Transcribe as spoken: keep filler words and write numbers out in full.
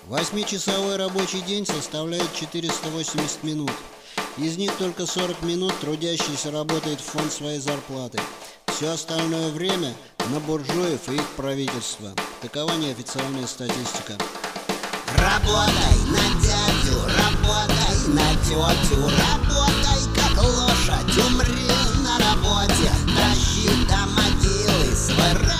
Восьмичасовой рабочий день составляет четыреста восемьдесят минут. Из них только сорок минут трудящийся работает в фонд своей зарплаты. Все остальное время на буржуев и их правительство. Такова неофициальная статистика. Работай на дядю, работай на тетю, работай как лошадь, умри на работе, тащи до могилы свой